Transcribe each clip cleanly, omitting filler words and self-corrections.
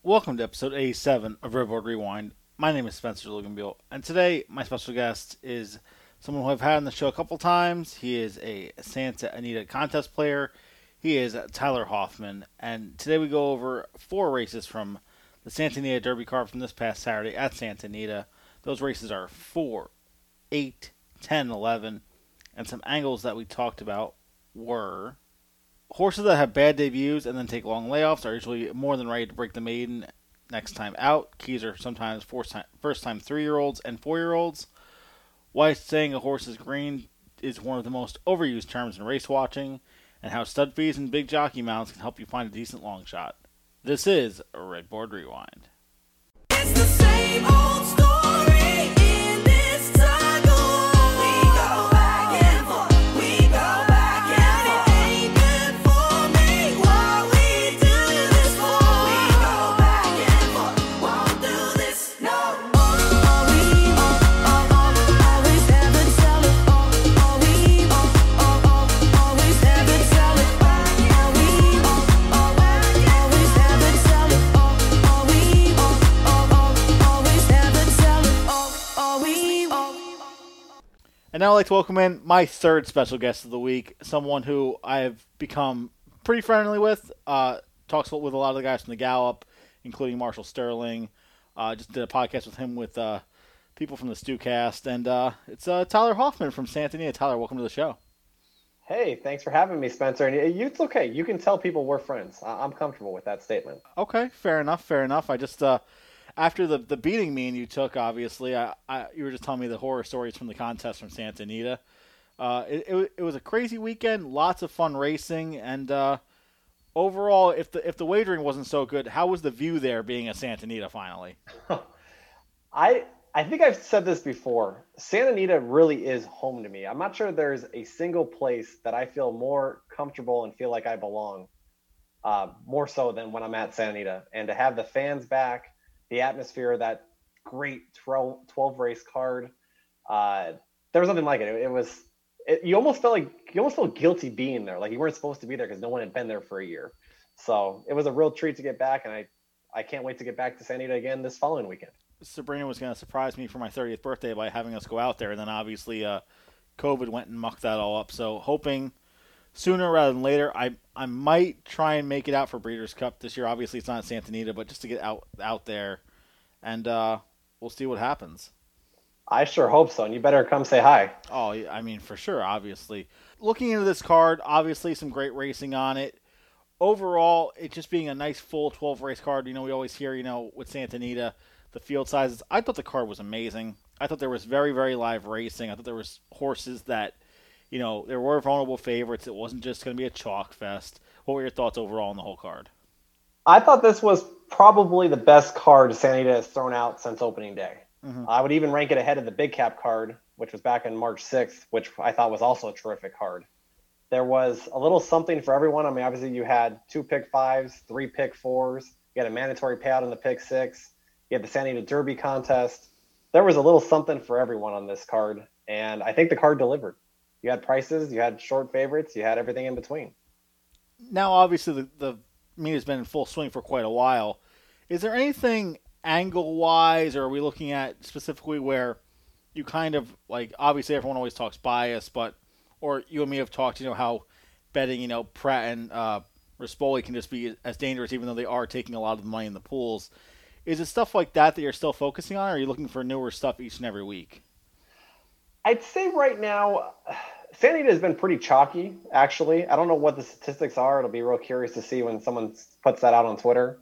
Welcome to episode 87 of Redboard Rewind. My name is Spencer Luganbiel, and today my special guest is someone who I've had on the show a couple times. He is a Santa Anita contest player. He is Tyler Hoffman, and today we go over 4 races from the Santa Anita Derby card from this past Saturday at Santa Anita. Those races are 4, 8, 10, 11, and some angles that we talked about were horses that have bad debuts and then take long layoffs are usually more than ready to break the maiden next time out. Keys are sometimes first time 3-year-olds and 4-year-olds. Why saying a horse is green is one of the most overused terms in race watching, and how stud fees and big jockey mounts can help you find a decent long shot. This is a Redboard Rewind. It's the same old story in this tuggle. We go back and forth. We go back and forth. It ain't good for me what we do this for. We go back and forth. Won't do this no more. Always never tell it. Always never tell it. Always never tell it. And now I'd like to welcome in my third special guest of the week, someone who I have become pretty friendly with. Talks with a lot of the guys from the Gallop, including Marshall Sterling. Just did a podcast with him with people from the Stewcast. And it's Tyler Hoffman from Santa Anita. Tyler, welcome to the show. Hey, thanks for having me, Spencer. And it's okay. You can tell people we're friends. I'm comfortable with that statement. Okay, fair enough. I just, after the beating me and you took, obviously, you were just telling me the horror stories from the contest from Santa Anita. It was a crazy weekend, lots of fun racing, and overall, if the wagering wasn't so good, how was the view there being at Santa Anita finally? I think I've said this before. Santa Anita really is home to me. I'm not sure there's a single place that I feel more comfortable and feel like I belong, more so than when I'm at Santa Anita. And to have the fans back, the atmosphere of that great 12 race card, there was nothing like it. You almost felt guilty being there. Like you weren't supposed to be there because no one had been there for a year. So it was a real treat to get back, and I can't wait to get back to Santa Anita again this following weekend. Sabrina was going to surprise me for my 30th birthday by having us go out there, and then obviously COVID went and mucked that all up. So hoping sooner rather than later, I might try and make it out for Breeders' Cup this year. Obviously, it's not Santa Anita, but just to get out there, and we'll see what happens. I sure hope so, and you better come say hi. Oh, I mean, for sure, obviously. Looking into this card, obviously some great racing on it. Overall, it just being a nice full 12-race card. We always hear, with Santa Anita, the field sizes. I thought the card was amazing. I thought there was very, very live racing. I thought there was horses that, there were vulnerable favorites. It wasn't just going to be a chalk fest. What were your thoughts overall on the whole card? I thought this was probably the best card Santa Anita has thrown out since opening day. Mm-hmm. I would even rank it ahead of the Big Cap card, which was back on March 6th, which I thought was also a terrific card. There was a little something for everyone. I mean, obviously you had 2 pick 5s, 3 pick 4s. You had a mandatory payout in the pick 6. You had the Santa Anita Derby contest. There was a little something for everyone on this card, and I think the card delivered. You had prices, you had short favorites, you had everything in between. Now, obviously, the meet has been in full swing for quite a while. Is there anything angle-wise, or are we looking at specifically where you kind of, obviously everyone always talks bias, or you and me have talked, how betting, Pratt and Rispoli can just be as dangerous even though they are taking a lot of the money in the pools. Is it stuff like that you're still focusing on, or are you looking for newer stuff each and every week? I'd say right now, Santa Anita has been pretty chalky, actually. I don't know what the statistics are. It'll be real curious to see when someone puts that out on Twitter.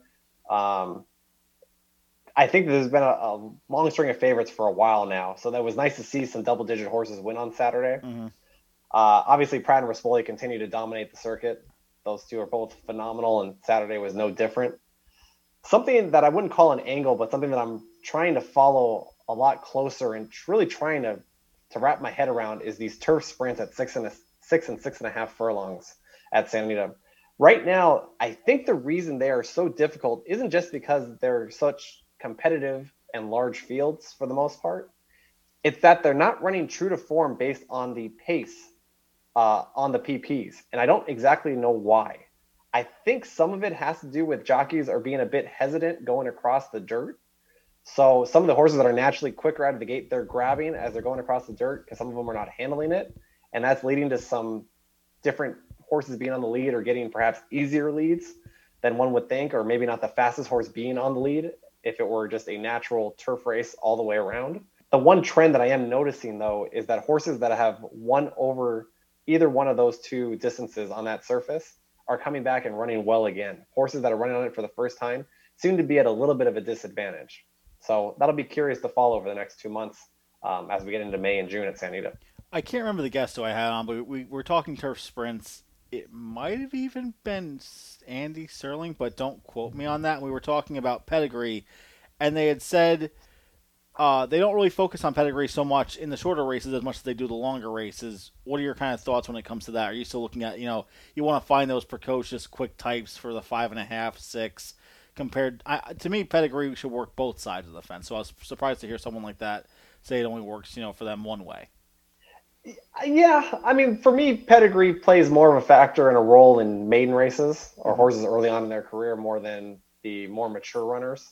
I think there's been a long string of favorites for a while now, so that was nice to see some double-digit horses win on Saturday. Mm-hmm. Obviously, Pratt and Rispoli continue to dominate the circuit. Those two are both phenomenal, and Saturday was no different. Something that I wouldn't call an angle, but something that I'm trying to follow a lot closer and really trying to wrap my head around is these turf sprints at 6 and 6.5 furlongs at Santa Anita. Right now, I think the reason they are so difficult isn't just because they're such competitive and large fields for the most part. It's that they're not running true to form based on the pace on the PPs. And I don't exactly know why. I think some of it has to do with jockeys are being a bit hesitant going across the dirt. So some of the horses that are naturally quicker out of the gate, they're grabbing as they're going across the dirt because some of them are not handling it. And that's leading to some different horses being on the lead or getting perhaps easier leads than one would think, or maybe not the fastest horse being on the lead if it were just a natural turf race all the way around. The one trend that I am noticing, though, is that horses that have won over either one of those two distances on that surface are coming back and running well again. Horses that are running on it for the first time seem to be at a little bit of a disadvantage. So that'll be curious to follow over the next 2 months as we get into May and June at San Anita. I can't remember the guest who I had on, but we were talking turf sprints. It might have even been Andy Serling, but don't quote me on that. We were talking about pedigree, and they had said they don't really focus on pedigree so much in the shorter races as much as they do the longer races. What are your kind of thoughts when it comes to that? Are you still looking at, you want to find those precocious, quick types for the 5.5, 6, compared to me, pedigree should work both sides of the fence. So I was surprised to hear someone like that say it only works, for them one way. Yeah, I mean, for me, pedigree plays more of a factor and a role in maiden races or horses early on in their career more than the more mature runners.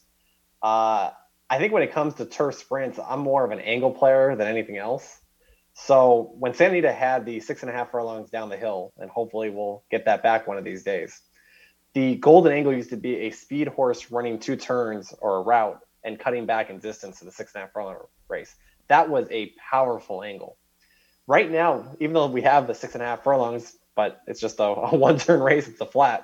I think when it comes to turf sprints, I'm more of an angle player than anything else. So when Santa Anita had the 6.5 furlongs down the hill, and hopefully we'll get that back one of these days, the golden angle used to be a speed horse running 2 turns or a route and cutting back in distance to the 6.5 furlong race. That was a powerful angle. Right now, even though we have the 6.5 furlongs, but it's just a one-turn race, it's a flat,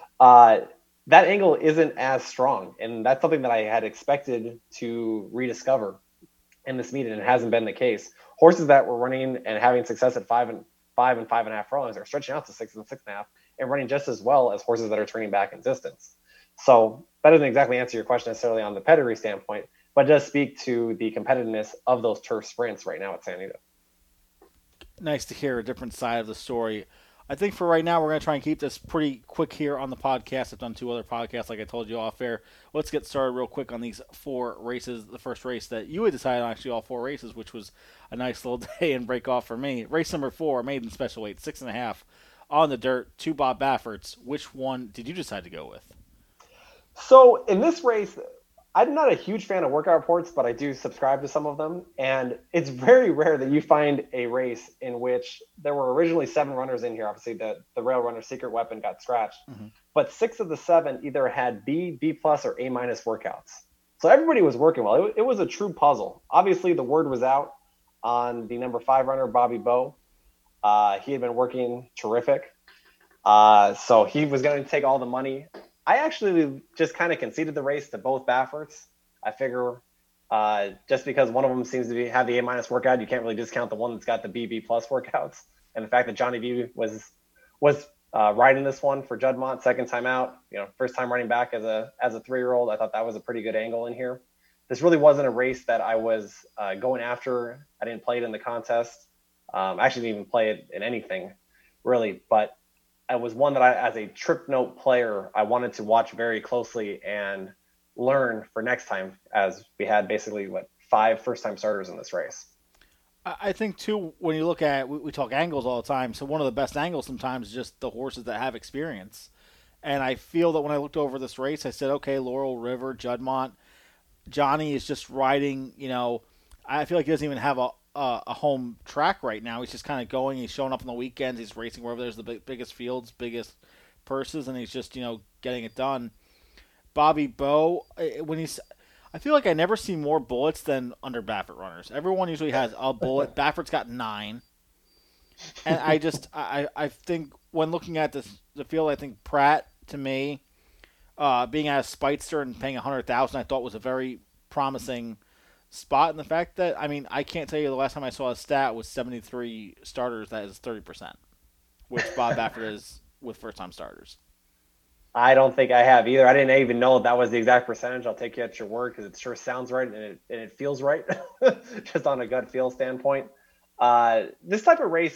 that angle isn't as strong. And that's something that I had expected to rediscover in this meeting, and it hasn't been the case. Horses that were running and having success at 5 and 5.5 furlongs are stretching out to 6 and 6.5 and running just as well as horses that are turning back in distance. So that doesn't exactly answer your question necessarily on the pedigree standpoint, but does speak to the competitiveness of those turf sprints right now at Santa Anita. Nice to hear a different side of the story. I think for right now, we're going to try and keep this pretty quick here on the podcast. I've done 2 other podcasts, like I told you off air. Let's get started real quick on these 4 races. The first race that you had decided on, actually all 4 races, which was a nice little day and break off for me. Race number 4, maiden special weight, 6.5 on the dirt, 2 Bob Bafferts. Which one did you decide to go with? So in this race, I'm not a huge fan of workout reports, but I do subscribe to some of them. And it's very rare that you find a race in which there were originally 7 runners in here. Obviously, the rail runner secret weapon got scratched. Mm-hmm. But 6 of the 7 either had B plus, or A minus workouts. So everybody was working well. It was a true puzzle. Obviously, the word was out on the number 5 runner, Bobby Bowe. He had been working terrific. So he was going to take all the money. I actually just kind of conceded the race to both Bafferts. I figure just because one of them seems to have the A minus workout, you can't really discount the one that's got the BB plus workouts. And the fact that Johnny B was riding this one for Juddmonte, second time out, first time running back as a 3-year-old, I thought that was a pretty good angle in here. This really wasn't a race that I was going after. I didn't play it in the contest. I actually didn't even play it in anything really, but it was one that I, as a trip note player, I wanted to watch very closely and learn for next time, as we had basically 5 first-time starters in this race. I think too, when you look at, we talk angles all the time. So one of the best angles sometimes is just the horses that have experience. And I feel that when I looked over this race, I said, okay, Laurel River, Juddmonte, Johnny is just riding. I feel like he doesn't even have a home track right now. He's just kind of going. He's showing up on the weekends. He's racing wherever there's the biggest fields, biggest purses, and he's just getting it done. Bobby Bowe, I feel like I never see more bullets than under Baffert runners. Everyone usually has a bullet. Baffert's got 9, and I think when looking at the field, I think Pratt, to me, being at a Speightster and paying $100,000, I thought was a very promising spot. And the fact that, I can't tell you the last time I saw a stat was 73 starters, that is 30%, which Bob Baffert is with first-time starters. I don't think I have either. I didn't even know that was the exact percentage. I'll take you at your word because it sure sounds right and it feels right, just on a gut feel standpoint. This type of race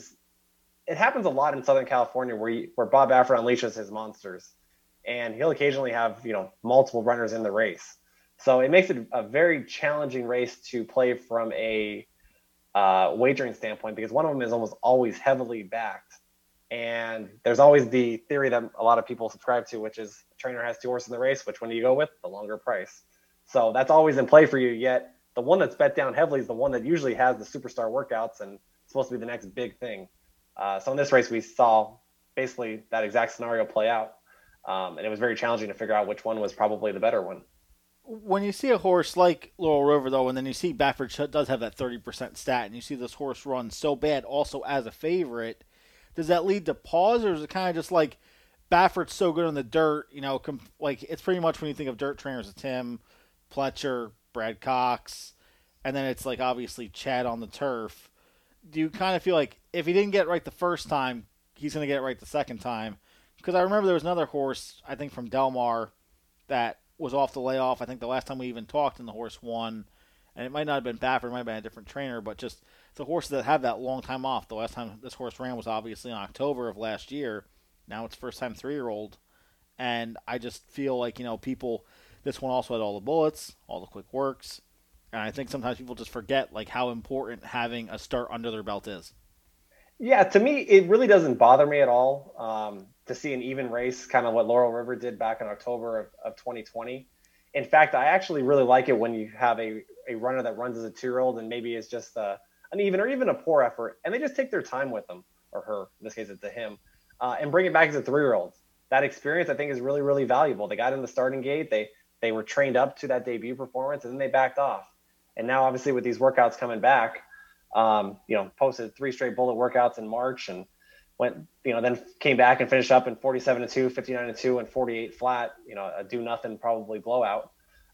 it happens a lot in Southern California where Bob Baffert unleashes his monsters, and he'll occasionally have multiple runners in the race. So it makes it a very challenging race to play from a wagering standpoint, because one of them is almost always heavily backed And there's always the theory that a lot of people subscribe to, which is the trainer has two horses in the race. Which one do you go with? The longer price. So that's always in play for you. Yet the one that's bet down heavily is the one that usually has the superstar workouts and it's supposed to be the next big thing. So in this race, we saw basically that exact scenario play out. And it was very challenging to figure out which one was probably the better one. When you see a horse like Laurel River, though, and then you see Baffert does have that 30% stat, and you see this horse run so bad also as a favorite, does that lead to pause, or is it kind of just like Baffert's so good on the dirt, like it's pretty much when you think of dirt trainers, it's him, Pletcher, Brad Cox, and then it's like obviously Chad on the turf. Do you kind of feel like if he didn't get it right the first time, he's going to get it right the second time? Because I remember there was another horse, I think from Del Mar, that was off the layoff. I think the last time we even talked and the horse won, and it might not have been Baffert, it might have been a different trainer, but just the horses that have that long time off. The last time this horse ran was obviously in October of last year. Now it's first time 3-year-old, and I just feel like people. This one also had all the bullets, all the quick works, and I think sometimes people just forget like how important having a start under their belt is. Yeah, to me, it really doesn't bother me at all to see an even race, kind of what Laurel River did back in October of 2020. In fact, I actually really like it when you have a runner that runs as a 2-year-old and maybe is just an even or even a poor effort, and they just take their time with them, or her, in this case it's a him, and bring it back as a 3-year-old. That experience, I think, is really, really valuable. They got in the starting gate, they were trained up to that debut performance, and then they backed off. And now, obviously, with these workouts coming back, posted 3 straight bullet workouts in March and then came back and finished up in 47-2, 59-2, and 48 flat, a do nothing, probably blowout,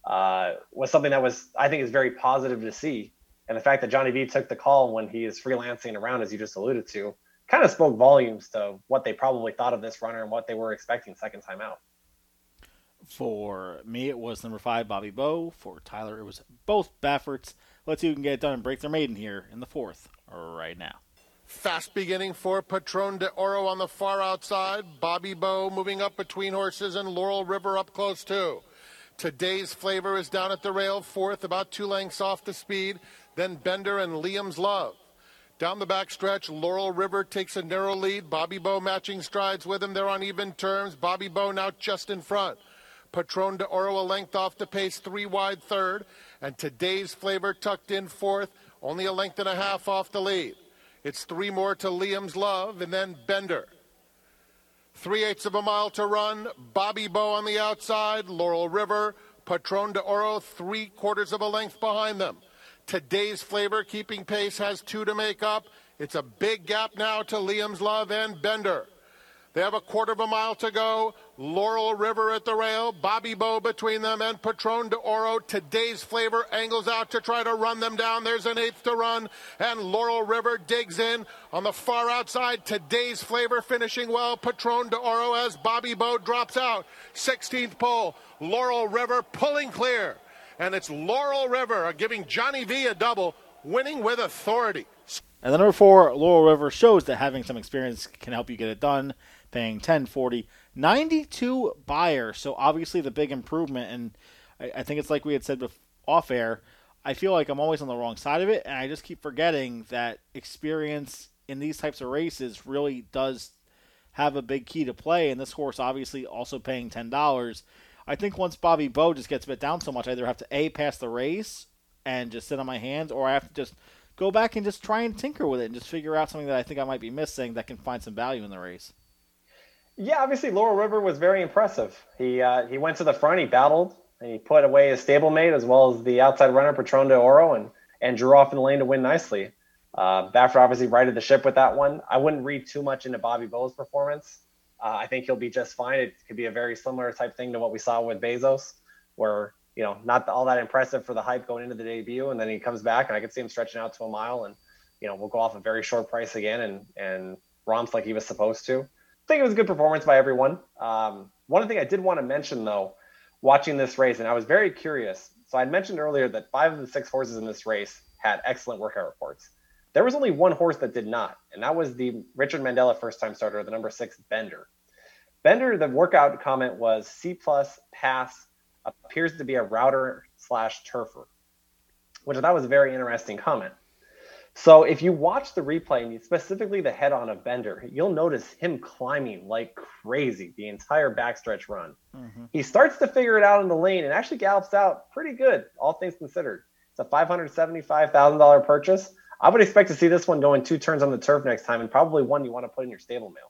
was something that I think is very positive to see. And the fact that Johnny V took the call when he is freelancing around, as you just alluded to, kind of spoke volumes to what they probably thought of this runner and what they were expecting second time out. For me, it was number 5, Bobby Bow. For Tyler, it was both Bafferts. Let's see who can get it done and break their maiden here in the 4th right now. Fast beginning for Patron de Oro on the far outside. Bobby Bow moving up between horses and Laurel River up close too. Today's Flavor is down at the rail, 4th, about 2 lengths off the speed. Then Bender and Liam's Love. Down the backstretch, Laurel River takes a narrow lead. Bobby Bow matching strides with him. They're on even terms. Bobby Bow now just in front. Patron de Oro a length off the pace, 3 wide third. And Today's Flavor tucked in 4th, only a length and a half off the lead. It's 3 more to Liam's Love and then Bender. 3/8 of a mile to run. Bobby Bow on the outside. Laurel River, Patron de Oro, 3/4 of a length behind them. Today's Flavor keeping pace has 2 to make up. It's a big gap now to Liam's Love and Bender. They have a 1/4 of a mile to go. Laurel River at the rail. Bobby Bow between them and Patron de Oro. Today's Flavor angles out to try to run them down. There's an 1/8 to run. And Laurel River digs in on the far outside. Today's Flavor finishing well. Patron de Oro as Bobby Bow drops out. 16th pole. Laurel River pulling clear. And it's Laurel River giving Johnny V a double, winning with authority. And the number 4, Laurel River, shows that having some experience can help you get it done, paying $10.40. 92 buyer, so obviously the big improvement. And I think it's like we had said off air, I feel like I'm always on the wrong side of it, and I just keep forgetting that experience in these types of races really does have a big key to play. And this horse obviously also paying $10. I think once Bobby Bow just gets bit down so much, I either have to A, pass the race and just sit on my hands, or I have to just go back and just try and tinker with it and just figure out something that I think I might be missing that can find some value in the race. Yeah, obviously Laurel River was very impressive. He went to the front, he battled, and he put away his stablemate as well as the outside runner, Patron de Oro, and drew off in the lane to win nicely. Baffert obviously righted the ship with that one. I wouldn't read too much into Bobby Bow's performance. I think he'll be just fine. It could be a very similar type thing to what we saw with Bezos, where, not all that impressive for the hype going into the debut, and then he comes back, and I could see him stretching out to a mile, and, we'll go off a very short price again and romps like he was supposed to. I think it was a good performance by everyone. One thing I did want to mention, though, watching this race, and I was very curious. So I mentioned earlier that 5 of the 6 horses in this race had excellent workout reports. There was only one horse that did not, and that was the Richard Mandela first-time starter, the number 6 Bender. Bender, the workout comment was C+ pass, appears to be a router/turfer, which I thought was a very interesting comment. So if you watch the replay, and specifically the head-on of Bender, you'll notice him climbing like crazy the entire backstretch run. He starts to figure it out in the lane and actually gallops out pretty good, all things considered. It's a $575,000 purchase. I would expect to see this one going 2 turns on the turf next time, and probably one you want to put in your stable mail.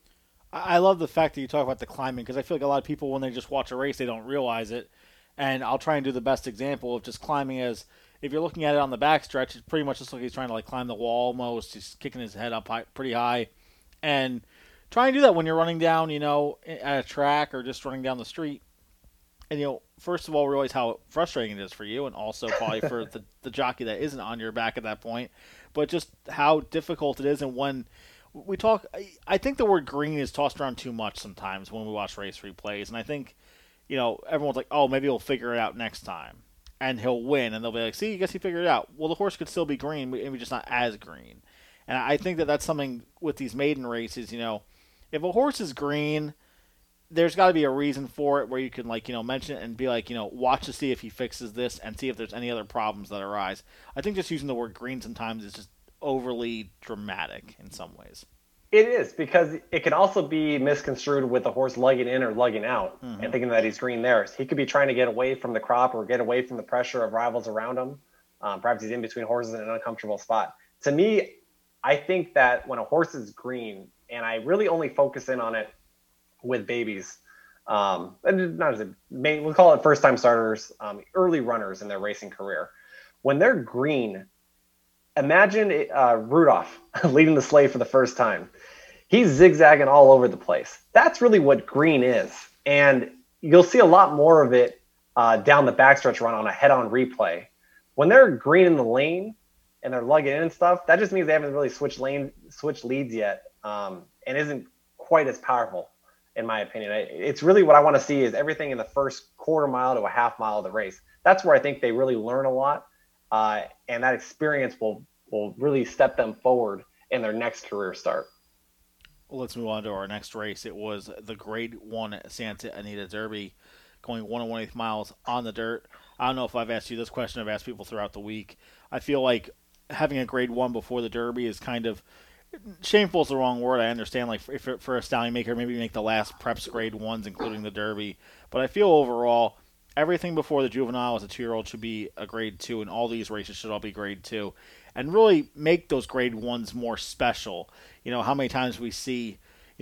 I love the fact that you talk about the climbing because I feel like a lot of people, when they just watch a race, they don't realize it. And I'll try and do the best example of just climbing as if you're looking at it on the backstretch, it's pretty much just like he's trying to like climb the wall almost. He's kicking his head up pretty high. And try and do that when you're running down, at a track or just running down the street. And, first of all, realize how frustrating it is for you and also probably for the jockey that isn't on your back at that point. But just how difficult it is. And when we talk, I think the word green is tossed around too much sometimes when we watch race replays. And I think, everyone's like, oh, maybe he'll figure it out next time. And he'll win. And they'll be like, see, I guess he figured it out. Well, the horse could still be green, maybe just not as green. And I think that that's something with these maiden races, if a horse is green, there's got to be a reason for it where you can, mention it and be like, watch to see if he fixes this and see if there's any other problems that arise. I think just using the word green sometimes is just overly dramatic in some ways. It is, because it can also be misconstrued with the horse lugging in or lugging out and thinking that he's green there. He could be trying to get away from the crop or get away from the pressure of rivals around him. Perhaps he's in between horses in an uncomfortable spot. To me, I think that when a horse is green, and I really only focus in on it with babies, and not as a main, we'll call it first-time starters, early runners in their racing career. When they're green, imagine Rudolph leading the sleigh for the first time. He's zigzagging all over the place. That's really what green is. And you'll see a lot more of it down the backstretch run on a head-on replay. When they're green in the lane and they're lugging in and stuff, that just means they haven't really switched leads yet, and isn't quite as powerful, in my opinion. It's really what I want to see is everything in the first quarter mile to a half mile of the race. That's where I think they really learn a lot. And that experience will really step them forward in their next career start. Well, let's move on to our next race. It was the Grade 1 Santa Anita Derby, going 1 1/8 miles on the dirt. I don't know if I've asked you this question. I've asked people throughout the week. I feel like having a Grade 1 before the Derby is kind of shameful is the wrong word. I understand, like, if for a stallion maker, maybe make the last preps Grade 1s, including the Derby. But I feel overall, everything before the juvenile as a 2-year-old should be a Grade 2, and all these races should all be Grade 2. And really make those Grade 1s more special. How many times we see,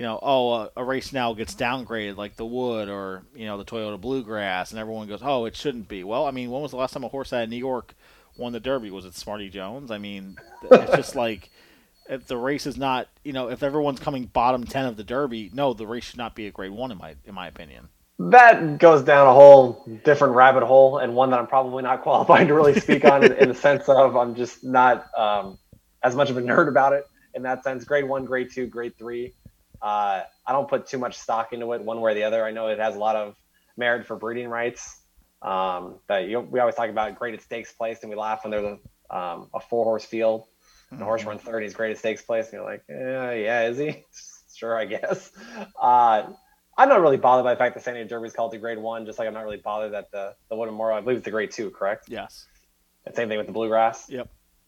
a race now gets downgraded, like the Wood or, the Toyota Bluegrass, and everyone goes, oh, it shouldn't be. Well, I mean, when was the last time a horse out of New York won the Derby? Was it Smarty Jones? I mean, it's just like, if the race is not, if everyone's coming bottom 10 of the Derby, no, the race should not be a Grade 1 in my opinion. That goes down a whole different rabbit hole, and one that I'm probably not qualified to really speak on in the sense of I'm just not as much of a nerd about it in that sense. Grade 1, Grade 2, Grade 3. I don't put too much stock into it one way or the other. I know it has a lot of merit for breeding rights. We always talk about graded stakes place, and we laugh when there's a 4-horse field. And the horse runs third, he's graded stakes place, and you're like, yeah, is he? Sure, I guess. I'm not really bothered by the fact that San Diego Derby is called the Grade 1, just like I'm not really bothered that the Wood and Morrow, I believe it's the Grade 2, correct? Yes. And same thing with the Bluegrass. Yep.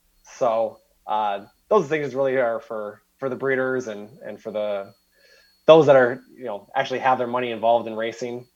So those things really are for the breeders and for those that are actually have their money involved in racing.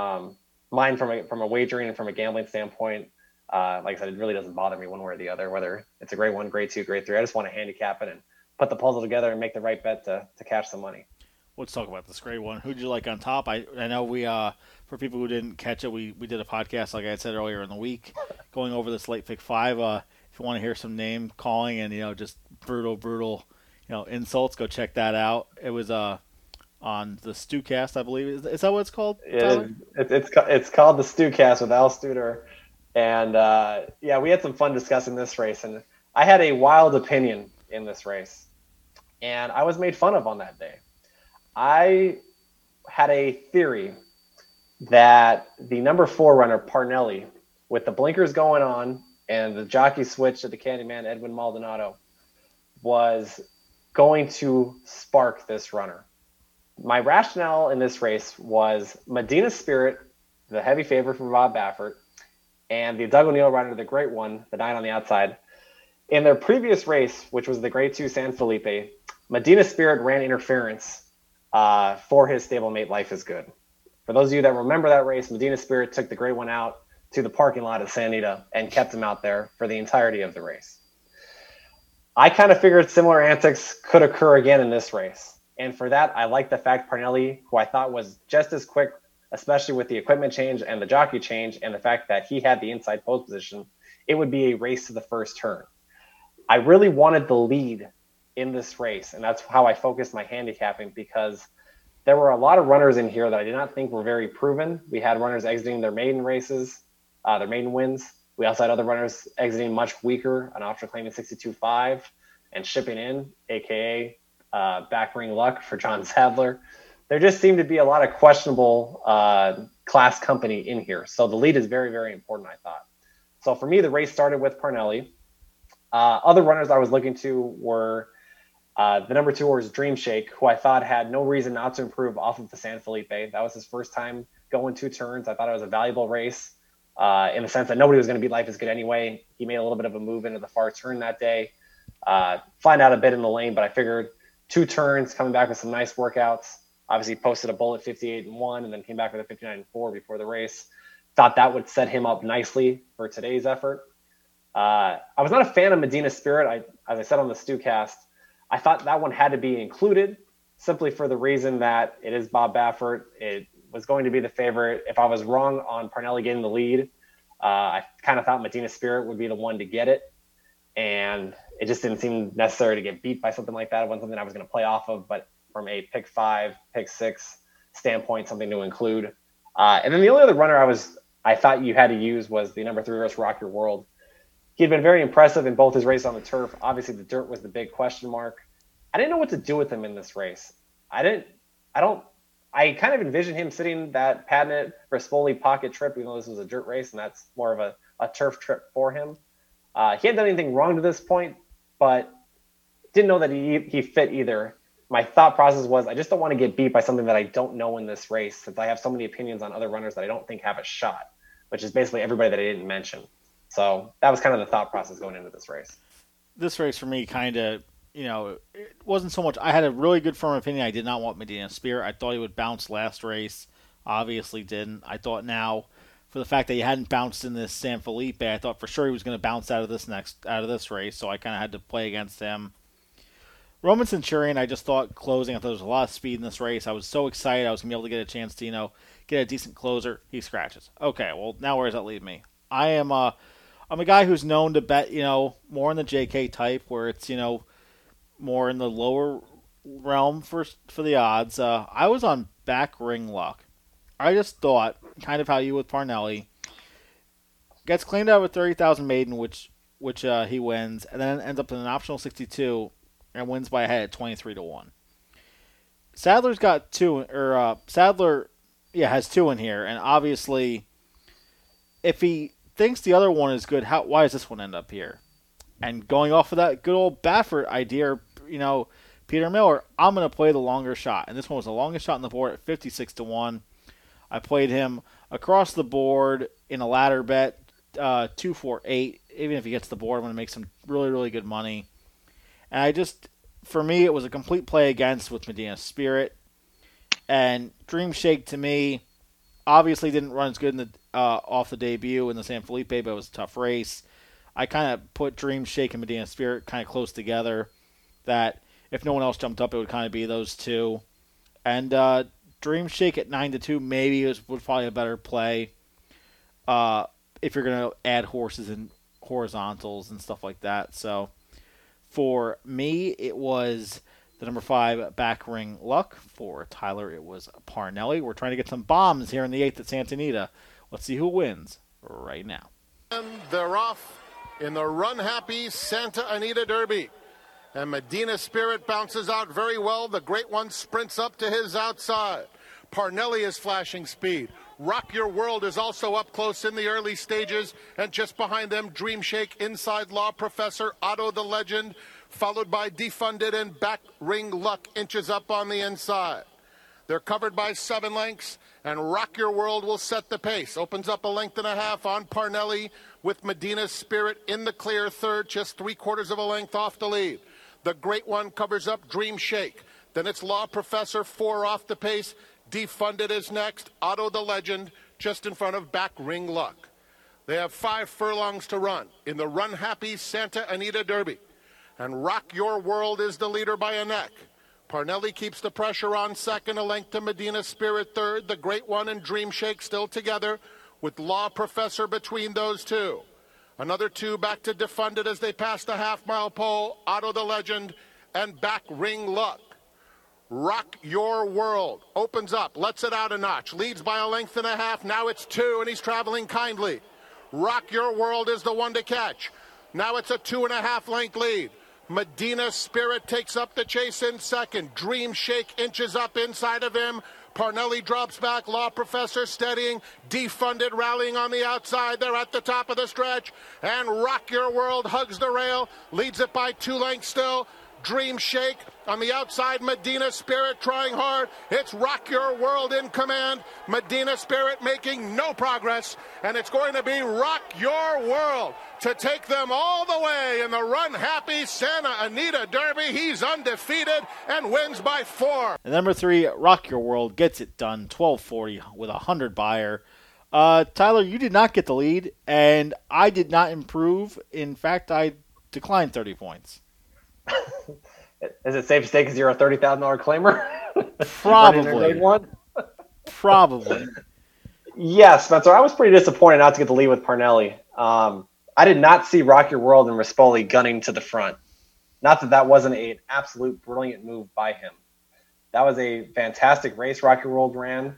Mine from a wagering and from a gambling standpoint, like I said, it really doesn't bother me one way or the other, whether it's a Grade 1, Grade 2, Grade 3. I just want to handicap it and put the puzzle together and make the right bet to cash some money. Let's talk about this Grade 1. Who did you like on top? I know we, for people who didn't catch it, we did a podcast, like I said earlier in the week, going over this late pick 5. If you want to hear some name calling and, just brutal, insults, go check that out. It was on the Stewcast, I believe. Is that what it's called? It's called the Stewcast with Al Studer. And, we had some fun discussing this race. And I had a wild opinion in this race. And I was made fun of on that day. I had a theory that the number 4 runner, Parnelli, with the blinkers going on and the jockey switch to the Candyman, Edwin Maldonado, was going to spark this runner. My rationale in this race was Medina Spirit, the heavy favorite for Bob Baffert, and the Doug O'Neill rider, the Great One, the 9 on the outside. In their previous race, which was the Grade 2 San Felipe, Medina Spirit ran interference for his stablemate Life is Good. For those of you that remember that race, Medina Spirit took the Grade 1 out to the parking lot at Santa Anita and kept him out there for the entirety of the race. I kind of figured similar antics could occur again in this race. And for that, I like the fact Parnelli, who I thought was just as quick, especially with the equipment change and the jockey change, and the fact that he had the inside pole position, it would be a race to the first turn. I really wanted the lead in this race, and that's how I focused my handicapping, because there were a lot of runners in here that I did not think were very proven. We had runners exiting their maiden races, their maiden wins. We also had other runners exiting much weaker, an option claiming 62.5 and shipping in, aka back ring luck for John Sadler. There just seemed to be a lot of questionable class company in here. So the lead is very, very important, I thought. So for me, the race started with Parnelli. Other runners I was looking to were the number 2 horse Dream Shake, who I thought had no reason not to improve off of the San Felipe. That was his first time going 2 turns. I thought it was a valuable race in the sense that nobody was going to beat Life is Good anyway. He made a little bit of a move into the far turn that day. Flying out a bit in the lane, but I figured 2 turns, coming back with some nice workouts. Obviously posted a bullet 58-1 and then came back with a 59-4 before the race. Thought that would set him up nicely for today's effort. I was not a fan of Medina Spirit. As I said on the Stewcast, I thought that one had to be included simply for the reason that it is Bob Baffert. It was going to be the favorite. If I was wrong on Parnelli getting the lead, I kind of thought Medina Spirit would be the one to get it. And it just didn't seem necessary to get beat by something like that. It wasn't something I was going to play off of, but from a pick 5, pick 6 standpoint, something to include. And then the only other runner I thought you had to use was the number 3 horse Rock Your World. He had been very impressive in both his races on the turf. Obviously, the dirt was the big question mark. I didn't know what to do with him in this race. I kind of envisioned him sitting that Padnett Rispoli pocket trip, even though this was a dirt race, and that's more of a turf trip for him. He hadn't done anything wrong to this point, but didn't know that he fit either. My thought process was, I just don't want to get beat by something that I don't know in this race, since I have so many opinions on other runners that I don't think have a shot, which is basically everybody that I didn't mention. So that was kind of the thought process going into this race. This race for me kind of, it wasn't so much. I had a really good firm opinion. I did not want Medina Spirit. I thought he would bounce last race. Obviously didn't. I thought now, for the fact that he hadn't bounced in this San Felipe, I thought for sure he was going to bounce out of this race. So I kind of had to play against him. Roman Centurion, I just thought closing. I thought there was a lot of speed in this race. I was so excited I was going to be able to get a chance to, get a decent closer. He scratches. Okay, well, now where does that leave me? I'm a guy who's known to bet, more in the JK type, where it's, more in the lower realm for the odds. I was on back ring luck. I just thought, kind of how you with Parnelli, gets cleaned out with 30,000 maiden, which he wins, and then ends up in an optional 62 and wins by a head at 23-1. Sadler's got 2, Sadler, has 2 in here, and obviously, if he thinks the other one is good, why does this one end up here? And going off of that good old Baffert idea, Peter Miller, I'm going to play the longer shot. And this one was the longest shot on the board at 56-1. I played him across the board in a ladder bet, 2-4-8. Even if he gets the board, I'm going to make some really, really good money. And for me, it was a complete play against with Medina Spirit. And Dream Shake, to me, obviously didn't run as good in the off the debut in the San Felipe, but it was a tough race. I kind of put Dream Shake and Medina Spirit kind of close together, that if no one else jumped up, it would kind of be those 2. And Dream Shake at 9-2 maybe was probably a better play if you're going to add horses and horizontals and stuff like that. So for me, it was the number 5 back ring luck. For Tyler, it was Parnelli. We're trying to get some bombs here in the 8th at Santa Anita. Let's see who wins right now. And they're off in the run-happy Santa Anita Derby. And Medina Spirit bounces out very well. The Great One sprints up to his outside. Parnelli is flashing speed. Rock Your World is also up close in the early stages. And just behind them, Dream Shake, Inside Law Professor, Otto the Legend, followed by Defunded and Back Ring Luck inches up on the inside. They're covered by 7 lengths, and Rock Your World will set the pace. Opens up a length and a half on Parnelli with Medina's Spirit in the clear third, just 3/4 of a length off the lead. The Great One covers up Dream Shake. Then it's Law Professor, 4 off the pace. Defunded is next. Otto the Legend just in front of Back Ring Luck. They have 5 furlongs to run in the Run Happy Santa Anita Derby. And Rock Your World is the leader by a neck. Parnelli keeps the pressure on second, a length to Medina Spirit third. The Great One and Dream Shake still together with Law Professor between those two. Another 2 back to Defunded as they pass the half-mile pole. Otto the Legend and Back Ring Luck. Rock Your World opens up, lets it out a notch, leads by a length and a half. Now it's 2, and he's traveling kindly. Rock Your World is the one to catch. Now it's a 2.5 length lead. Medina Spirit takes up the chase in second. Dream Shake inches up inside of him. Parnelli drops back. Law Professor steadying. Defunded rallying on the outside. They're at the top of the stretch. And Rock Your World hugs the rail. Leads it by 2 lengths still. Dream Shake on the outside. Medina Spirit trying hard. It's Rock Your World in command. Medina Spirit making no progress. And it's going to be Rock Your World to take them all the way in the Run Happy Santa Anita Derby. He's undefeated and wins by 4. And number 3, Rock Your World gets it done, 1240 with a 100 buyer. Tyler, you did not get the lead, and I did not improve. In fact, I declined 30 points. Is it safe to say because you're a $30,000 claimer? Probably. Probably. Yeah, Spencer, I was pretty disappointed not to get the lead with Parnelli. I did not see Rock Your World and Rispoli gunning to the front. Not that that wasn't an absolute brilliant move by him. That was a fantastic race Rock Your World ran.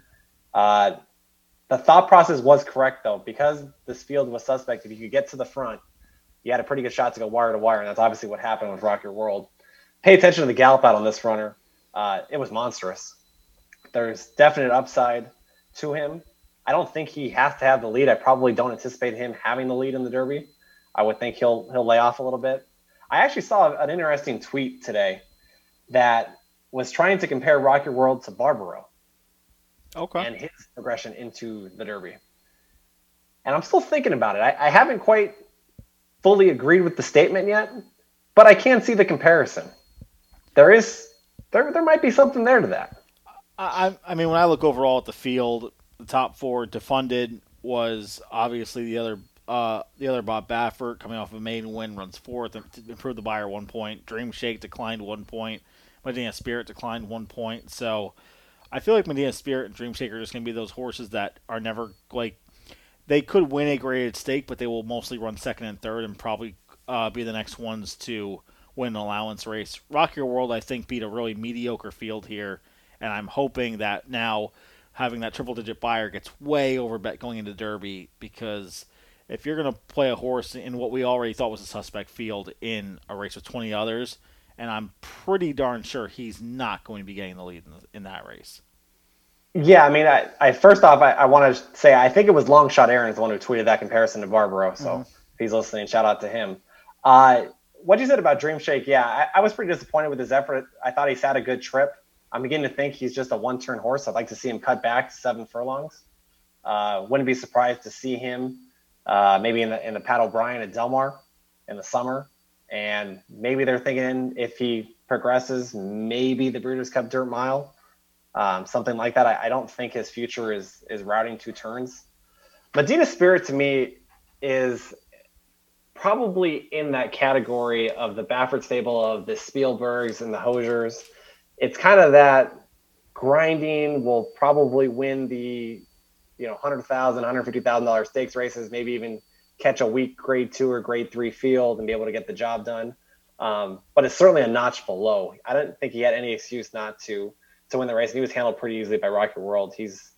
The thought process was correct, though, because this field was suspect. If you could get to the front, you had a pretty good shot to go wire to wire, and that's obviously what happened with Rock Your World. Pay attention to the gallop out on this runner. It was monstrous. There's definite upside to him. I don't think he has to have the lead. I probably don't anticipate him having the lead in the Derby. I would think he'll lay off a little bit. I actually saw an interesting tweet today that was trying to compare Rock Your World to Barbaro. Okay. And his progression into the Derby. And I'm still thinking about it. I haven't quite fully agreed with the statement yet, but I can see the comparison. There might be something there to that. I mean, when I look overall at the field, the top 4, Defunded was obviously the other Bob Baffert coming off a maiden win, runs 4th, improved the buyer 1 point. Dream Shake declined 1 point. Medina Spirit declined 1 point. So I feel like Medina Spirit and Dream Shake are just going to be those horses that are never, like, they could win a graded stake, but they will mostly run second and third and probably be the next ones to win an allowance race. Rock Your World, I think, beat a really mediocre field here, and I'm hoping that now having that triple-digit buyer gets way overbet going into Derby, because if you're going to play a horse in what we already thought was a suspect field in a race with 20 others, and I'm pretty darn sure he's not going to be getting the lead in that race. Yeah, I mean, I first off, I want to say I think it was Longshot Aaron's the one who tweeted that comparison to Barbaro, so if he's listening, shout out to him. What you said about Dream Shake, yeah, I was pretty disappointed with his effort. I thought he's had a good trip. I'm beginning to think he's just a one-turn horse. I'd like to see him cut back to 7 furlongs. Wouldn't be surprised to see him maybe in the Pat O'Brien at Del Mar in the summer. And maybe they're thinking if he progresses, maybe the Breeders' Cup Dirt Mile, something like that. I don't think his future is routing 2 turns. Medina Spirit to me is probably in that category of the Baffert stable of the Spielbergs and the Hosiers. It's kind of that grinding will probably win the $100,000, $150,000 stakes races, maybe even catch a weak grade 2 or grade 3 field and be able to get the job done. But it's certainly a notch below. I don't think he had any excuse not to win the race. And he was handled pretty easily by Rock Your World. He's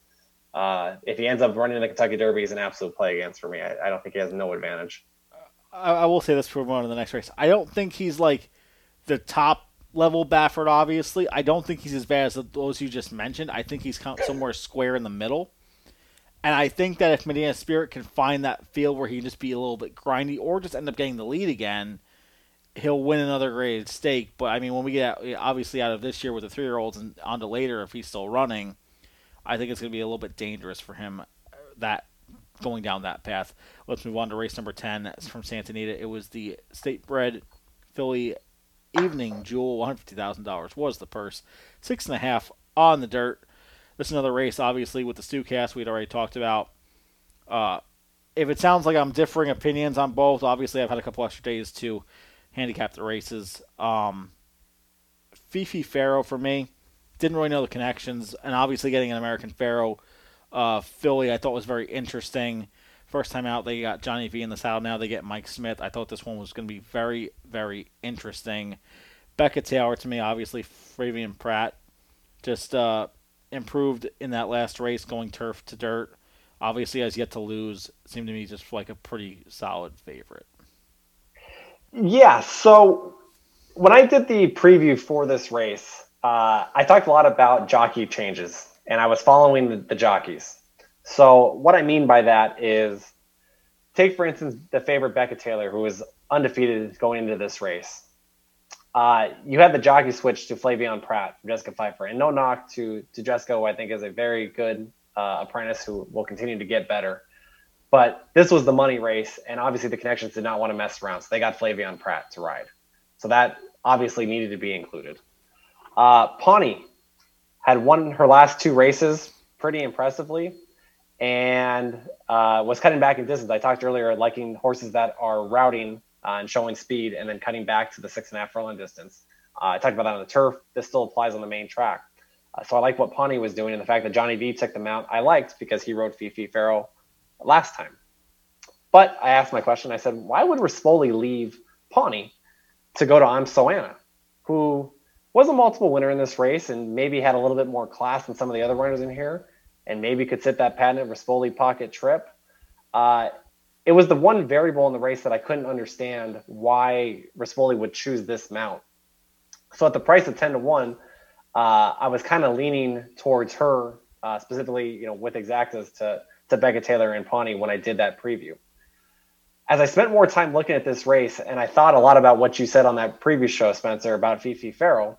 if he ends up running the Kentucky Derby, he's an absolute play against for me. I don't think he has no advantage. I will say this for one of the next race. I don't think he's like the top level Baffert, obviously. I don't think he's as bad as those you just mentioned. I think he's somewhere square in the middle. And I think that if Medina Spirit can find that field where he can just be a little bit grindy or just end up getting the lead again, he'll win another graded stake. But I mean, when we get obviously out of this year with the 3-year-olds and on to later, if he's still running, I think it's going to be a little bit dangerous for him that going down that path. Let's move on to race number 10. That's from Santa Anita. It was the state bred filly Evening Jewel. $150,000 was the purse. 6.5 on the dirt. This is another race, obviously, with the Stewcast we'd already talked about. If it sounds like I'm differing opinions on both, obviously I've had a couple extra days to handicap the races. Fifi Pharaoh for me, didn't really know the connections, and obviously getting an American Pharaoh filly I thought was very interesting. First time out, they got Johnny V in the saddle. Now they get Mike Smith. I thought this one was going to be very, very interesting. Becca Taylor, to me, obviously, Fabian Pratt just improved in that last race, going turf to dirt. Obviously, has yet to lose. Seemed to me just like a pretty solid favorite. Yeah, so when I did the preview for this race, I talked a lot about jockey changes, and I was following the jockeys. So what I mean by that is, take, for instance, the favorite Becca Taylor, who was undefeated going into this race. You had the jockey switch to Flavion Pratt from Jessica Pfeiffer, and no knock to Jessica, who I think is a very good apprentice who will continue to get better. But this was the money race, and obviously the connections did not want to mess around, so they got Flavion Pratt to ride. So that obviously needed to be included. Pawnee had won her last 2 races pretty impressively and was cutting back in distance. I talked earlier liking horses that are routing and showing speed and then cutting back to the 6.5 furlong distance. I talked about that on the turf. This still applies on the main track. So I like what Pawnee was doing, and the fact that Johnny V took them out, I liked because he rode Fifi Pharaoh last time. But I asked my question. I said, why would Rispoli leave Pawnee to go to I'm So Anna, who was a multiple winner in this race and maybe had a little bit more class than some of the other runners in here and maybe could sit that patented Rispoli pocket trip? It was the one variable in the race that I couldn't understand why Rispoli would choose this mount. So at the price of 10-1, I was kind of leaning towards her, specifically, with exactas to Becca Taylor and Pawnee when I did that preview. As I spent more time looking at this race, and I thought a lot about what you said on that previous show, Spencer, about Fifi Pharaoh,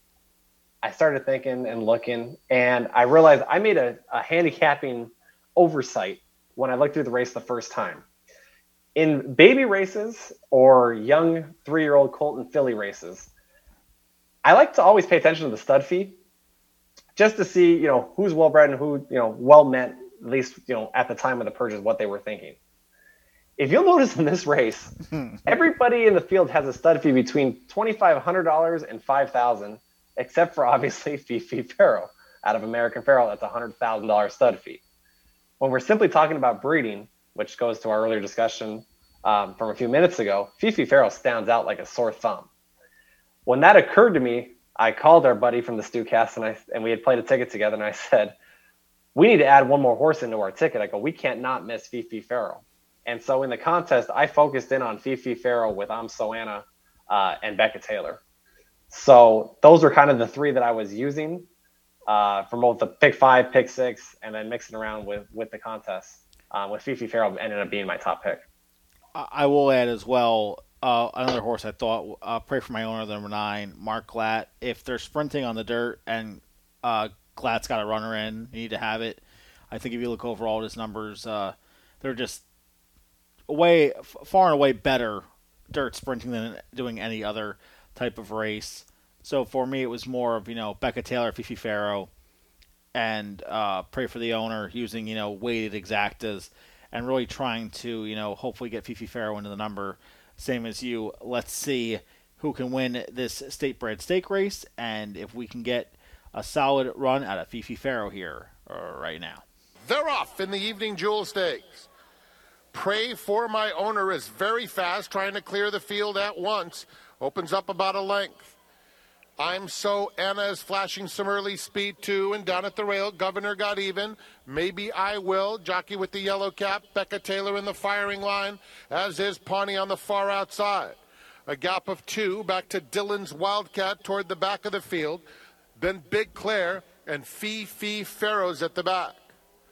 I started thinking and looking, and I realized I made a handicapping oversight when I looked through the race the first time. In baby races or young 3-year-old colt and filly races, I like to always pay attention to the stud fee just to see, who's well-bred and who, well met, at least, at the time of the purchase, what they were thinking. If you'll notice in this race, everybody in the field has a stud fee between $2,500 and $5,000, except for obviously Fifi Pharaoh out of American Pharaoh. That's a $100,000 stud fee. When we're simply talking about breeding, which goes to our earlier discussion from a few minutes ago, Fifi Pharaoh stands out like a sore thumb. When that occurred to me, I called our buddy from the Stewcast and we had played a ticket together, and I said, we need to add one more horse into our ticket. I go, we can't not miss Fifi Pharaoh. And so in the contest, I focused in on Fifi Pharaoh with I'm So Anna and Becca Taylor. So those were kind of the 3 that I was using for both the pick 5, pick 6, and then mixing around with the contest. With Fifi Pharaoh ended up being my top pick. I will add as well, another horse I thought, Pray for My Owner, number 9, Mark Glatt. If they're sprinting on the dirt and Glatt's got a runner in, you need to have it. I think if you look over all his numbers, they're just far and away better dirt sprinting than doing any other type of race. So for me, it was more of, Becca Taylor, Fifi Pharaoh, and Pray for the Owner using, weighted exactas and really trying to, hopefully get Fifi Pharaoh into the number. Same as you. Let's see who can win this state-bred stake race and if we can get a solid run out of Fifi Pharaoh here right now. They're off in the Evening Jewel Stakes. Pray for My Owner is very fast, trying to clear the field at once. Opens up about a length. I'm So Anna is flashing some early speed too, and down at the rail, Governor got even. Maybe I Will, jockey with the yellow cap, Becca Taylor in the firing line, as is Pawnee on the far outside. A gap of 2 back to Dylan's Wildcat toward the back of the field. Then Big Claire and Fifi Pharaoh's at the back.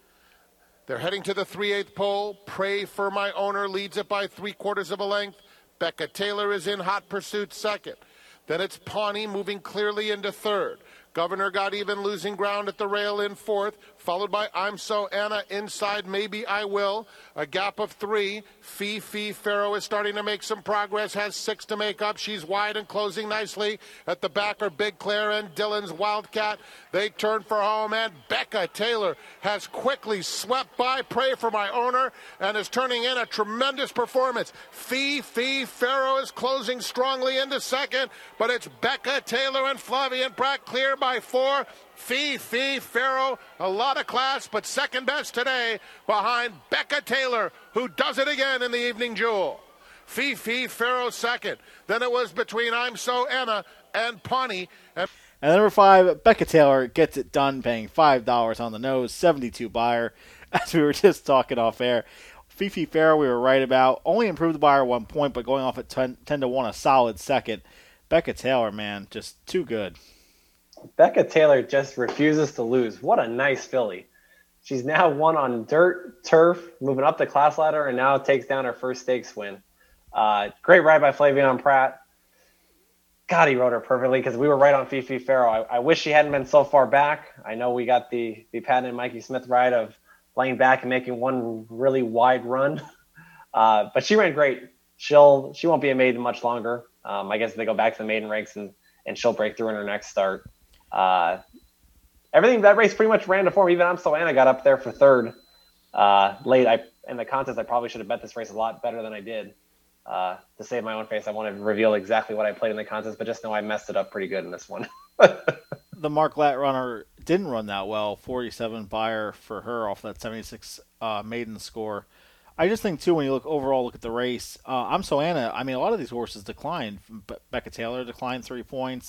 They're heading to the 3/8 pole. Pray for My Owner leads it by 3/4 of a length. Becca Taylor is in hot pursuit second. Then it's Pawnee moving clearly into third. Governor got even, losing ground at the rail in fourth, followed by I'm So Anna inside Maybe I Will. A gap of 3. Fifi Farrow is starting to make some progress, has 6 to make up. She's wide and closing nicely. At the back are Big Claire and Dylan's Wildcat. They turn for home, and Becca Taylor has quickly swept by Pray for My Owner and is turning in a tremendous performance. Fifi Farrow is closing strongly into second, but it's Becca Taylor and Flavian Pratt clear by 4. Fifi Farrow, a lot of class, but second best today behind Becca Taylor, who does it again in the Evening Jewel. Fifi Farrow second. Then it was between I'm So Anna and Pawnee. And number 5, Becca Taylor gets it done, paying $5 on the nose, 72 buyer, as we were just talking off air. Fifi Farrow, we were right about, only improved the buyer 1 point, but going off at 10 to 1, a solid second. Becca Taylor, man, just too good. Becca Taylor just refuses to lose. What a nice filly. She's now won on dirt, turf, moving up the class ladder, and now takes down her first stakes win. Great ride by Flavian Pratt. God, he rode her perfectly because we were right on Fifi Farrow. I wish she hadn't been so far back. I know we got the patented Mikey Smith ride of laying back and making one really wide run. But she ran great. She won't be a maiden much longer. I guess they go back to the maiden ranks and she'll break through in her next start. Everything that race pretty much ran to form. Even I'm So Anna got up there for third late. In the contest, I probably should have bet this race a lot better than I did. To save my own face, I want to reveal exactly what I played in the contest, but just know I messed it up pretty good in this one. The Mark Latt runner didn't run that well. 47 buyer for her off that 76 maiden score. I just think, too, when you look at the race, I'm So Anna, I mean, a lot of these horses declined. Becca Taylor declined 3 points.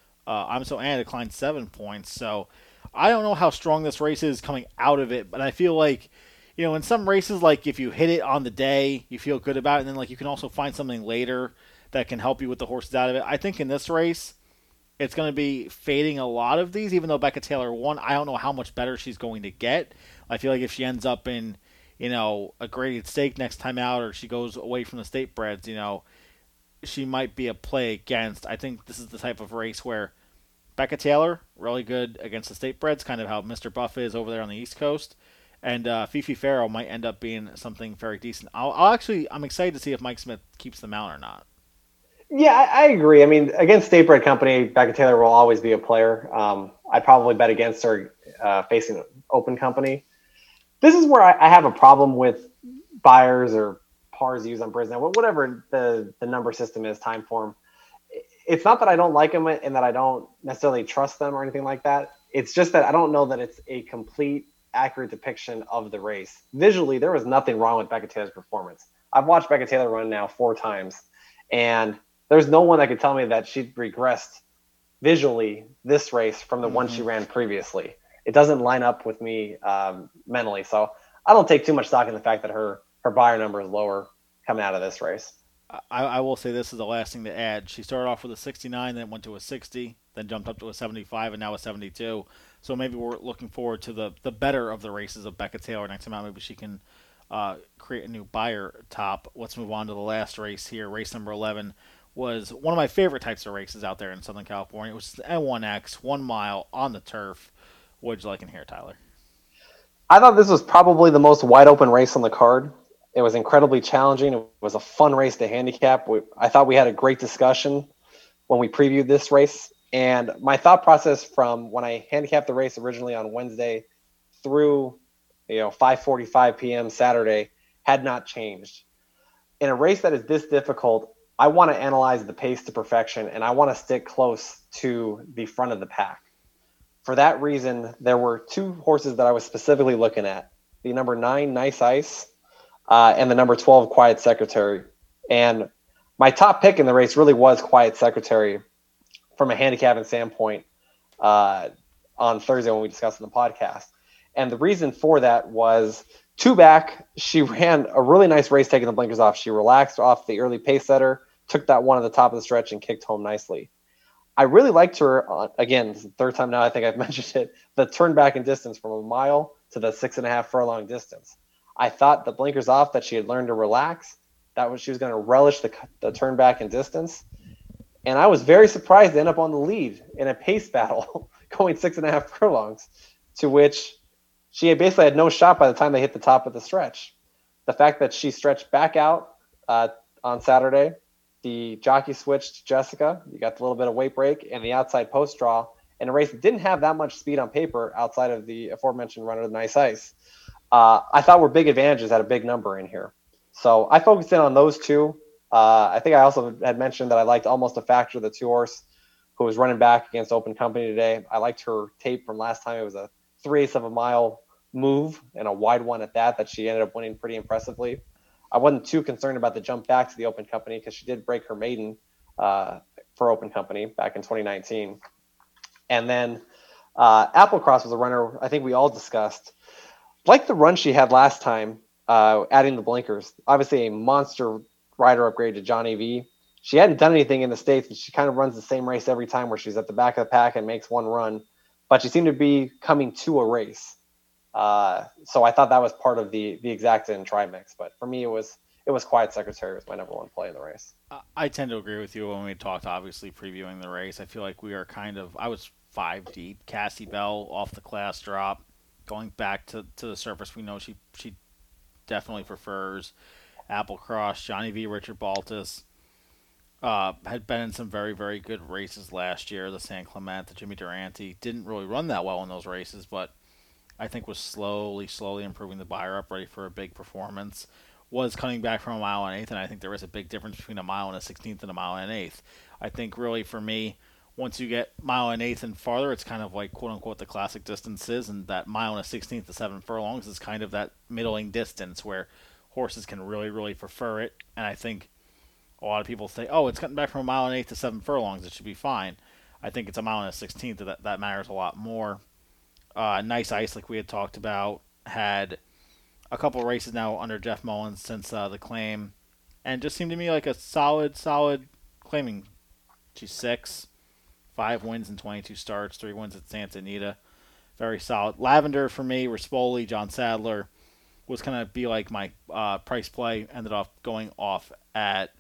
I'm So Anna declined 7 points. So I don't know how strong this race is coming out of it, but I feel like, you know, in some races, like if you hit it on the day, you feel good about it, and then like you can also find something later that can help you with the horses out of it. I think in this race, it's going to be fading a lot of these, even though Becca Taylor won. I don't know how much better she's going to get. I feel like if she ends up in, you know, a graded stake next time out, or she goes away from the state breds, you know, she might be a play against. I think this is the type of race where Becca Taylor, really good against the state breds, kind of how Mr. Buff is over there on the East Coast. And Fifi Farrow might end up being something very decent. I'm excited to see if Mike Smith keeps them out or not. Yeah, I agree. I mean, against State Bred Company, Becca Taylor will always be a player. I'd probably bet against her facing Open Company. This is where I have a problem with buyers or pars used on Brisbane, whatever the number system is, time form. It's not that I don't like them and that I don't necessarily trust them or anything like that. It's just that I don't know that it's a complete, accurate depiction of the race. Visually, there was nothing wrong with Becca Taylor's performance. I've watched Becca Taylor run now 4 times, and there's no one that could tell me that she regressed visually this race from the one she ran previously. It doesn't line up with me mentally. So I don't take too much stock in the fact that her buyer number is lower coming out of this race. I will say this is the last thing to add. She started off with a 69, then went to a 60, then jumped up to a 75, and now a 72. So maybe we're looking forward to the better of the races of Becca Taylor next time out. Maybe she can create a new buyer top. Let's move on to the last race here. Race number 11 was one of my favorite types of races out there in Southern California. It was the N1X, 1 mile on the turf. What did you like in here, Tyler? I thought this was probably the most wide open race on the card. It was incredibly challenging. It was a fun race to handicap. I thought we had a great discussion when we previewed this race. And my thought process from when I handicapped the race originally on Wednesday through 5:45 p.m. Saturday had not changed. In a race that is this difficult, I want to analyze the pace to perfection, and I want to stick close to the front of the pack. For that reason, there were 2 horses that I was specifically looking at. The number 9, Nice Ice, and the number 12, Quiet Secretary. And my top pick in the race really was Quiet Secretary from a handicapping standpoint on Thursday when we discussed in the podcast. And the reason for that was 2 back, she ran a really nice race taking the blinkers off. She relaxed off the early pace setter, took that one at the top of the stretch, and kicked home nicely. I really liked her, again, this is the 3rd time now I think I've mentioned it, the turn back in distance from a mile to the 6.5 furlong distance. I thought the blinkers off that she had learned to relax, She was going to relish the turn back in distance. And I was very surprised to end up on the lead in a pace battle going 6.5 furlongs, to which she had basically had no shot by the time they hit the top of the stretch. The fact that she stretched back out on Saturday, the jockey switched to Jessica. You got a little bit of weight break and the outside post draw in a race that didn't have that much speed on paper outside of the aforementioned runner, the Nice Ice. I thought were big advantages at a big number in here. So I focused in on those two. I think I also had mentioned that I liked Almost a Factor, the 2-horse who was running back against Open Company today. I liked her tape from last time. It was a 3/8 of a mile move and a wide one at that she ended up winning pretty impressively. I wasn't too concerned about the jump back to the Open Company because she did break her maiden for Open Company back in 2019. And then Applecross was a runner I think we all discussed. Like the run she had last time, adding the blinkers, obviously a monster rider upgrade to Johnny V. She hadn't done anything in the States, and she kind of runs the same race every time where she's at the back of the pack and makes one run, but she seemed to be coming to a race. So I thought that was part of the Exacta try mix, but for me it was Quiet Secretary was my number one play in the race. I tend to agree with you when we talked, obviously, previewing the race. I feel like we are I was 5 deep. Cassie Bell off the class drop, going back to the surface. We know she definitely prefers Applecross. Johnny V, Richard Baltus had been in some very, very good races last year. The San Clemente, the Jimmy Durante. Didn't really run that well in those races, but I think was slowly improving the buyer up, ready for a big performance. Was coming back from a mile and 1/8, and I think there is a big difference between a mile and a 16th and a mile and an 1/8. I think really for me, once you get mile and 1/8 and farther, it's kind of like quote unquote the classic distance is, and that mile and a 16th to 7 furlongs is kind of that middling distance where horses can really, really prefer it. And I think a lot of people say, oh, it's cutting back from a mile and 1/8 to 7 furlongs, it should be fine. I think it's a mile and a 16th that matters a lot more. Nice Ice, like we had talked about, had a couple races now under Jeff Mullins since the claim, and just seemed to me like a solid claiming. She's 6, 5 wins in 22 starts, 3 wins at Santa Anita. Very solid. Lavender for me, Rispoli, John Sadler was going to be like my price play. Ended up going off at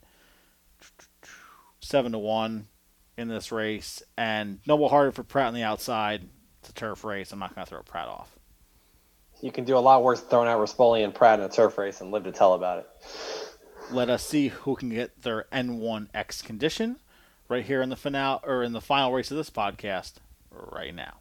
7-1 in this race, and Noble Hearted for Pratt on the outside. It's a turf race. I'm not going to throw Pratt off. You can do a lot worse throwing out Rispoli and Pratt in a turf race and live to tell about it. Let us see who can get their N1X condition right here in the finale or in the final race of this podcast right now.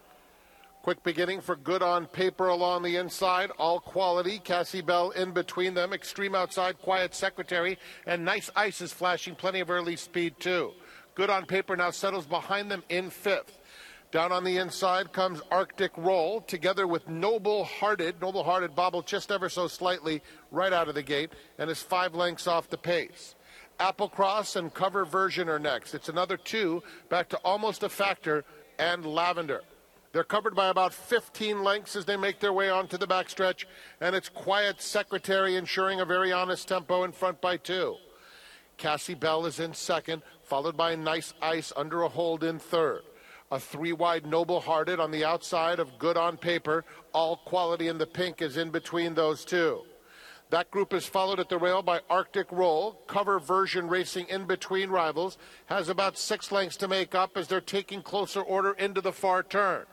Quick beginning for Good on Paper along the inside. All Quality. Cassie Bell in between them. Extreme outside. Quiet Secretary. And Nice Ice is flashing plenty of early speed too. Good on Paper now settles behind them in 5th. Down on the inside comes Arctic Roll together with Noble Hearted. Noble Hearted bobbled just ever so slightly right out of the gate and is 5 lengths off the pace. Applecross and Cover Version are next. It's another 2 back to Almost a Factor and Lavender. They're covered by about 15 lengths as they make their way onto the backstretch, and it's Quiet Secretary ensuring a very honest tempo in front by 2. Cassie Bell is in 2nd, followed by Nice Ice under a hold in 3rd. A 3-wide Noble Hearted on the outside of Good on Paper. All Quality in the pink is in between those two. That group is followed at the rail by Arctic Roll. Cover Version racing in between rivals. Has about 6 lengths to make up as they're taking closer order into the far turn.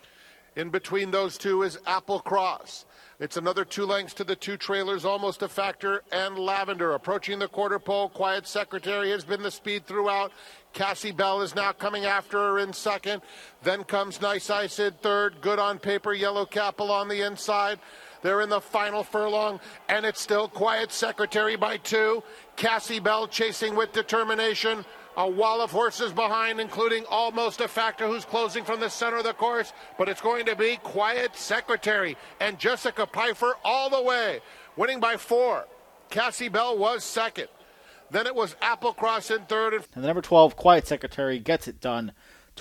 In between those two is Applecross. It's another 2 lengths to the 2 trailers, Almost a Factor and Lavender. Approaching the quarter pole, Quiet Secretary has been the speed throughout. Cassie Bell is now coming after her in 2nd. Then comes Nice Ice in 3rd. Good on Paper, Yellow Cap along the inside. They're in the final furlong, and it's still Quiet Secretary by 2. Cassie Bell chasing with determination. A wall of horses behind, including Almost a Factor, who's closing from the center of the course. But it's going to be Quiet Secretary and Jessica Pfeiffer all the way, winning by 4. Cassie Bell was 2nd. Then it was Applecross in 3rd. And the number 12, Quiet Secretary, gets it done.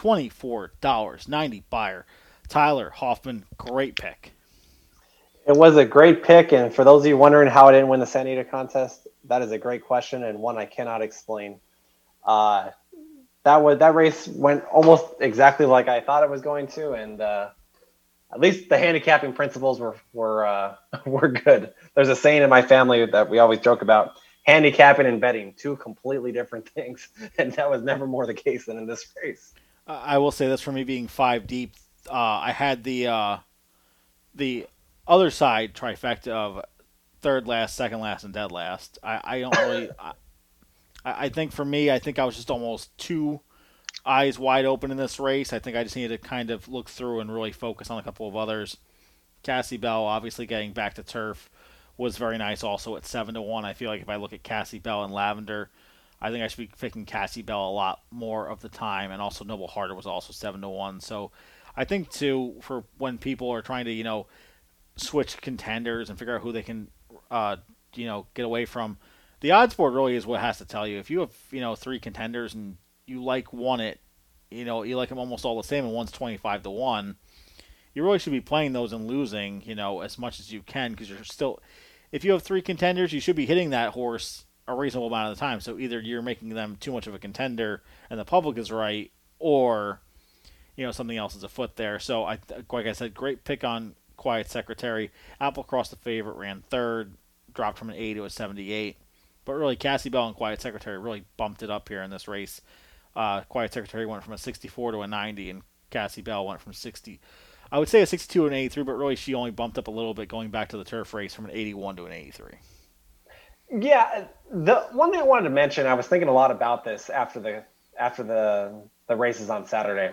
$24.90 buyer. Tyler Hoffman, great pick. It was a great pick, and for those of you wondering how I didn't win the Santa Anita contest, that is a great question and one I cannot explain. That race went almost exactly like I thought it was going to, and at least the handicapping principles were good. There's a saying in my family that we always joke about: handicapping and betting, two completely different things, and that was never more the case than in this race. I will say this, for me being five deep, I had the other side trifecta of third last, second last, and dead last. I don't really. I think for me, I think I was just almost too eyes wide open in this race. I think I just needed to kind of look through and really focus on a couple of others. Cassie Bell, obviously getting back to turf, was very nice. Also at 7-1, I feel like if I look at Cassie Bell and Lavender, I think I should be picking Cassie Bell a lot more of the time. And also Noble Harder was also 7-1. So I think too, for when people are trying to switch contenders and figure out who they can get away from, the odds board really is what has to tell you. If you have three contenders and you like one you like them almost all the same, and one's 25-1, you really should be playing those and losing, as much as you can, because you're still, if you have three contenders, you should be hitting that horse a reasonable amount of the time. So either you're making them too much of a contender and the public is right, or something else is afoot there. So like I said, great pick on Quiet Secretary. Applecross, the favorite, ran third, dropped from an 80 to a 78. But really, Cassie Bell and Quiet Secretary really bumped it up here in this race. Quiet Secretary went from a 64 to a 90, and Cassie Bell went from 60. I would say a 62 and 83, but really she only bumped up a little bit going back to the turf race from an 81 to an 83. Yeah, the one thing I wanted to mention, I was thinking a lot about this after the races on Saturday.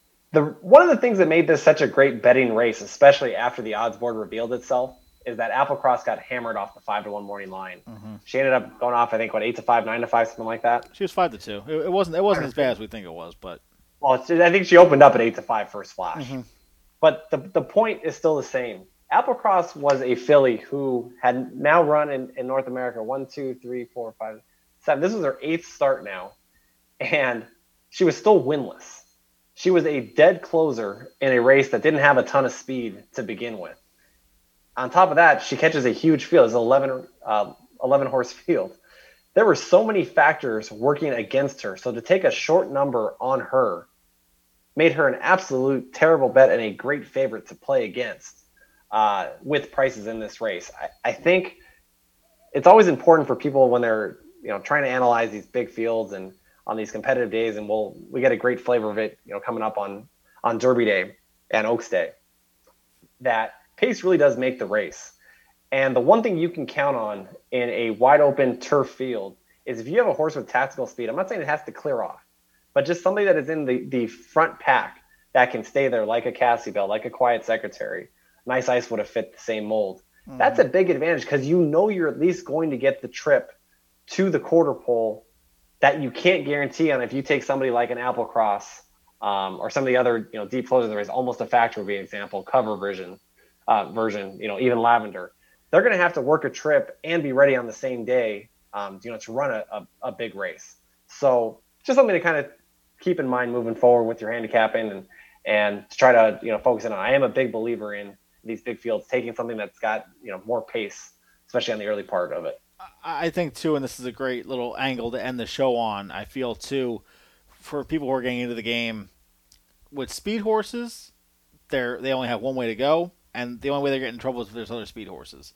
One of the things that made this such a great betting race, especially after the odds board revealed itself, is that Applecross got hammered off the 5-1 morning line. Mm-hmm. She ended up going off, I think, 8-5, 9-5, something like that. She was 5-2. It wasn't as bad as we think it was, but I think she opened up at 8-5 first flash. Mm-hmm. But the point is still the same. Applecross was a filly who had now run in North America 1, 2, 3, 4, 5, 7. This was her 8th start now, and she was still winless. She was a dead closer in a race that didn't have a ton of speed to begin with. On top of that, she catches a huge field. It's an 11 horse field. There were so many factors working against her. So to take a short number on her made her an absolute terrible bet and a great favorite to play against with prices in this race. I think it's always important for people when they're trying to analyze these big fields and on these competitive days, and we get a great flavor of it coming up on Derby Day and Oaks Day, that pace really does make the race. And the one thing you can count on in a wide open turf field is if you have a horse with tactical speed, I'm not saying it has to clear off, but just somebody that is in the front pack that can stay there, like a Cassie Bell, like a Quiet Secretary. Nice Ice would have fit the same mold. Mm-hmm. That's a big advantage because you're at least going to get the trip to the quarter pole that you can't guarantee on if you take somebody like an Applecross or some of the other deep closers in the race. Almost a Factor would be an example. Cover version, even Lavender. They're going to have to work a trip and be ready on the same day, to run a big race. So just something to kind of keep in mind moving forward with your handicapping and to try to focus in on. I am a big believer in these big fields, taking something that's got more pace, especially on the early part of it. I think too, and this is a great little angle to end the show on. I feel too, for people who are getting into the game with speed horses, they only have one way to go, and the only way they get in trouble is if there's other speed horses.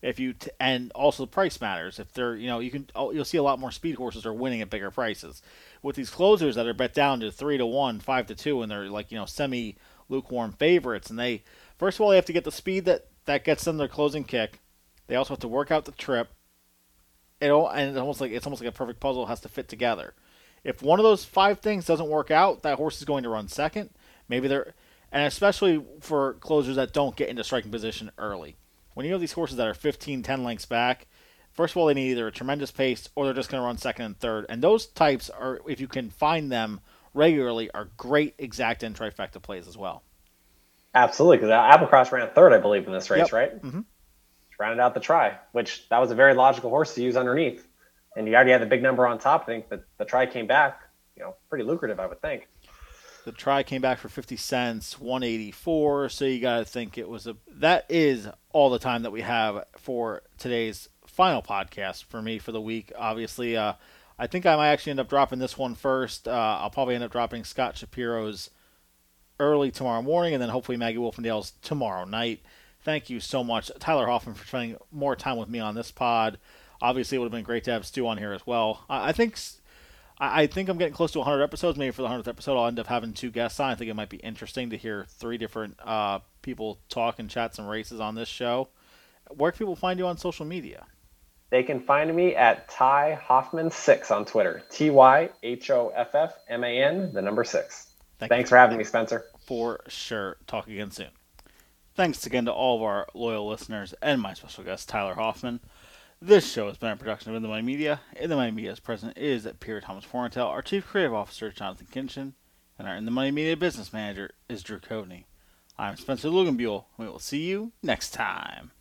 And also the price matters. If they're you'll see a lot more speed horses are winning at bigger prices. With these closers that are bet down to 3-1, 5-2, and they're semi lukewarm favorites, and they first of all they have to get the speed that gets them their closing kick. They also have to work out the trip. It's almost like a perfect puzzle. It has to fit together. If one of those 5 things doesn't work out, that horse is going to run second. And especially for closers that don't get into striking position early. When you have these horses that are 15, 10 lengths back, first of all, they need either a tremendous pace or they're just going to run second and third. And those types are, if you can find them regularly, are great exact and trifecta plays as well. Absolutely, because Applecross ran third, I believe, in this race, yep. Right? Mm-hmm. Rounded out the try, which that was a very logical horse to use underneath. And you already had the big number on top. I think that the try came back, pretty lucrative, I would think. The try came back for 50 cents, 184. So you got to think that is all the time that we have for today's final podcast for me for the week. Obviously, I think I might actually end up dropping this one first. I'll probably end up dropping Scott Shapiro's early tomorrow morning, and then hopefully Maggie Wolfendale's tomorrow night. Thank you so much, Tyler Hoffman, for spending more time with me on this pod. Obviously, it would have been great to have Stu on here as well. I think I'm getting close to 100 episodes. Maybe for the 100th episode, I'll end up having 2 guests on. I think it might be interesting to hear 3 different people talk and chat some races on this show. Where can people find you on social media? They can find me at Ty Hoffman6 on Twitter. TYHOFFMAN, the number 6. Thanks for having me, Spencer. For sure. Talk again soon. Thanks again to all of our loyal listeners and my special guest, Tyler Hoffman. This show has been a production of In the Money Media. In the Money Media's president is Pierre Thomas Forntel. Our chief creative officer is Jonathan Kinchin. And our In the Money Media business manager is Drew Coveney. I'm Spencer Luganbuehl. We will see you next time.